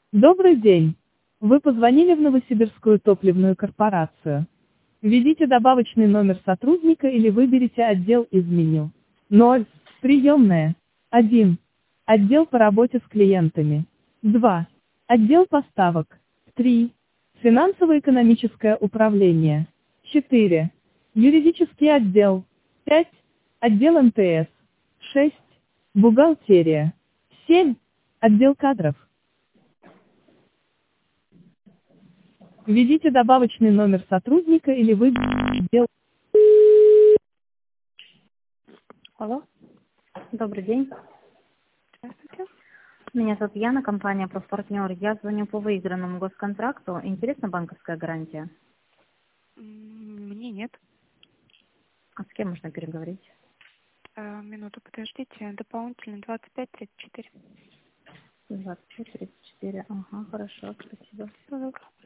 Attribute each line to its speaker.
Speaker 1: Добрый день. Вы позвонили в Новосибирскую топливную корпорацию. Введите добавочный номер сотрудника или выберите отдел из меню. 0. Приемная. 1. Отдел по работе с клиентами. 2. Отдел поставок. 3. Финансово-экономическое управление. 4. Юридический отдел. 5. Отдел МТС. 6. Бухгалтерия. 7. Отдел кадров. Введите добавочный номер сотрудника или выберите отдел.
Speaker 2: Алло, добрый день.
Speaker 3: Здравствуйте.
Speaker 2: Меня зовут Яна, компания «Профпартнер». Я звоню по выигранному госконтракту. Интересна банковская гарантия?
Speaker 3: Мне нет.
Speaker 2: А с кем можно переговорить?
Speaker 3: Минуту, подождите. Дополнительно 25-34.
Speaker 2: 24. Ага, хорошо, спасибо.
Speaker 3: Добро.